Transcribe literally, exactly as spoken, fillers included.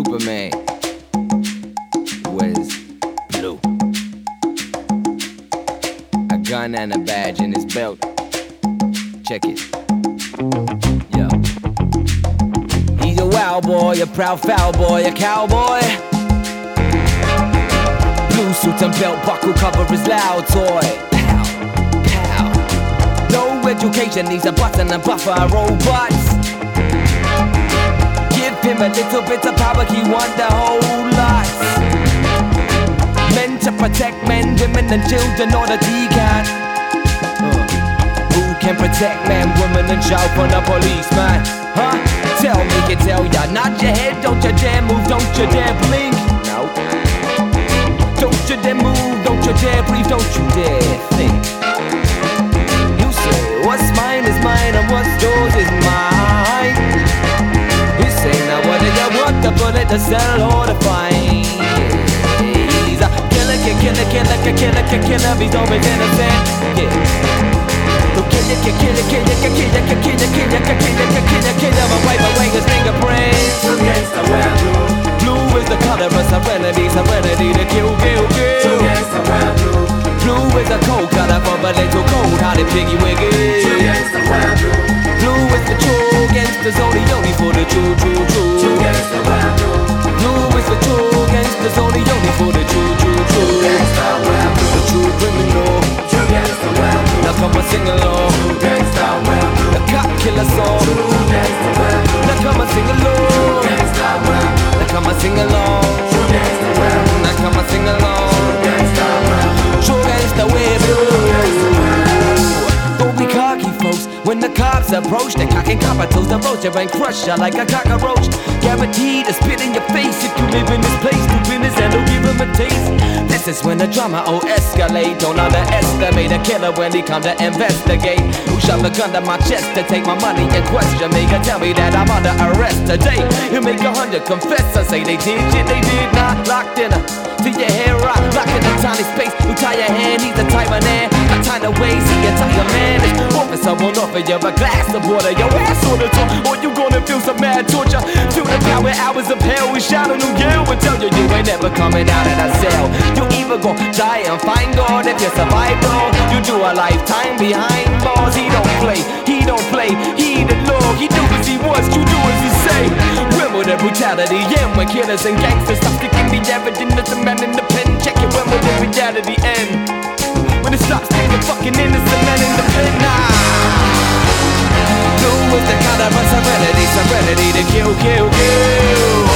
Superman. Where's Blue? A gun and a badge in his belt. Check it. Yo. He's a wild boy, a proud foul boy, a cowboy. Blue suit and belt buckle cover his loud toy. Pow, pow. No education, needs a button and buffer robots. Give him a little bit of power, he want the whole lot. Men to protect men, women and children, or the decan. uh. Who can protect man, woman and child from the policeman? Huh? Tell me, can tell ya, nod your head, don't you dare move, don't you dare blink. No. Don't you dare move, don't you dare breathe, don't you dare think. You say, what's mine is mine and what's yours is mine. You say, now what do you want, the bullet to sell or to find? He's a killer, killer, killer, killer, killer, killer, he's always innocent. Yeah. So killer, killer, killer, killer, killer, killer, killer, killer, killer, killer, killer, but wipe away his fingerprints. Two gangsta wear blue. Blue is the color of serenity, serenity to kill, kill, kill. Two gangsta wear blue. Blue is a cold color from a little cold-hearted piggy wiggy. Two gangsta wear blue. Blue is the true gangsters, only only for the true, true, true. Two gangsta wear blue. Blue is the true gangsters, only only for the true, true, true. Two gangsta wear blue. The true criminal. Two gangsta wear blue. Now come and sing along. Two gangsta wear blue. The cop killer song. Two gangsta wear blue. Now come and sing Two along. gangsta wear blue. Now come and sing along. Two gangsta wear blue. Now come and sing along. Two gangsta wear blue. True gangsta wear blue. Don't be cocky, folks. When the cops approach, they cocking capitals, the vulture and crush ya like a cockroach. Guaranteed to spit in your face if you live in this place. Do business and don't give him a taste. This is when the drama oh escalate. Don't underestimate a killer when he come to investigate. Who shoved a gun to my chest to take my money and question me and tell me that I'm under arrest today. You make a hundred confess and say they did shit they did not. Locked in a to your hair rock, locked in a tiny space. You tie your hand, he's a tight man there. A tiny way, see a tiger man. Officer won't offer you a glass of water. Your ass on the top, or you gonna feel some mad torture. Feel the power hours of hell. We shout a new yell and tell you you ain't never coming out of that cell. You either gon' die and find God if you survive though. You do a lifetime behind bars. He don't play, he don't play, he the law. He do as he wants, you do as he say. When will the brutality end? When killers and gangsters stop sticking the evidence of the man in the pen. Check it, when will the reality end? When it stops sticking fucking innocent men in the pen. Nah. Blue is the color of serenity, serenity to kill, kill, kill.